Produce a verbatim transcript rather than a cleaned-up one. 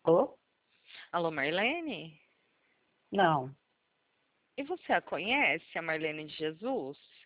Alô? Alô, Marlene? Não. E você a conhece, a Marlene de Jesus?